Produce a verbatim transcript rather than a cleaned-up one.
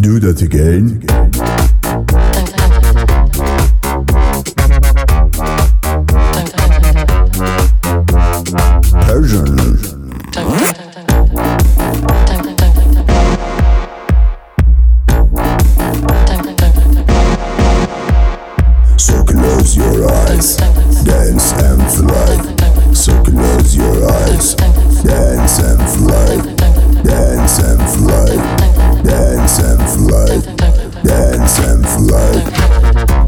do that again? Persian. So close your eyes, dance and fly. So close your eyes, dance and fly. Dance and fly, dance and fly, dance and fly.